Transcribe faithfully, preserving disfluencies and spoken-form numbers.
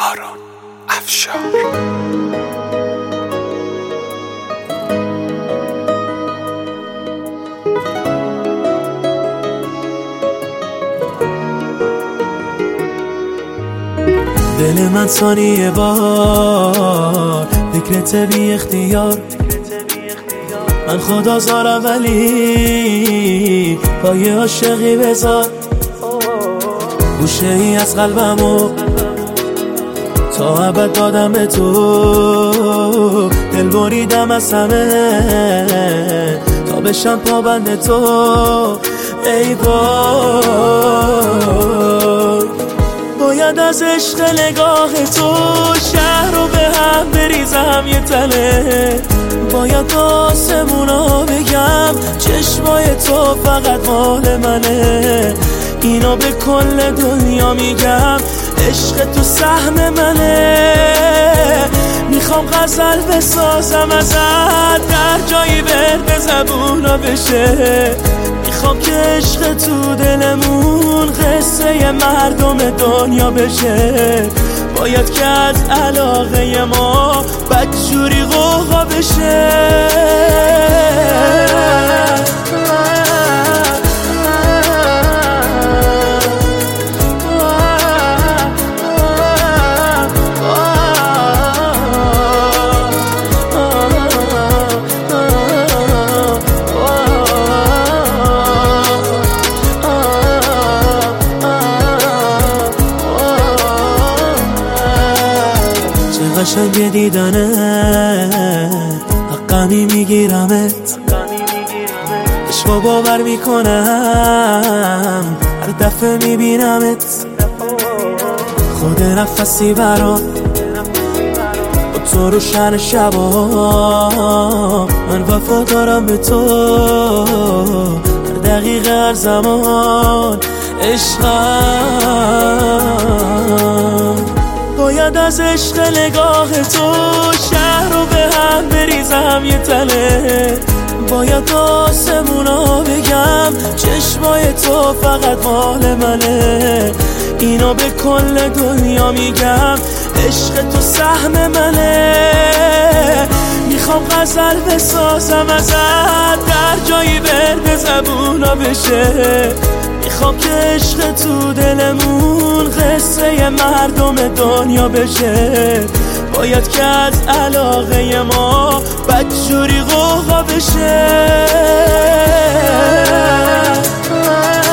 آرون افشار. دل من ثانیه بار فکرت بی اختیار، من خدا زارم ولی پای عاشقی بذار. گوشه ای از قلبمو تا ابد دادم به تو، دل بریدم از همه تا بشم پابند تو. ای وای باید از عشق نگاه تو شهر رو به هم بریزم یه تله، باید آسمونا بگم چشمای تو فقط مال منه. اینو به کل دنیا میگم عشق تو سهم منه. میخوام غزل بسازم ازت در جایی ورد زبونا بشه، میخوام که عشق تو دلمون قصه مردم دنیا بشه. باید که از علاقه ما بدجوری غوغا بشه. قشنگ دیدنه حقمی میگیرمت، عشقو باور میکنم هر دفعه میبینمت. خود نفسی برات با تو روشن شبا، من وفا دارم به تو هر دقیقه هر زمان. عشقم باید از عشق نگاه تو شهر رو به هم بریزم یه تله، باید آسمونا بگم چشمای تو فقط مال منه. اینو به کل دنیا میگم عشق تو سهم منه. میخوام غزل بسازم ازت در جایی ورد زبونا بشه، میخوام که عشق تو دلمون قصه مردم دنیا بشه. باید که از علاقه ما بدجوری غوغا بشه.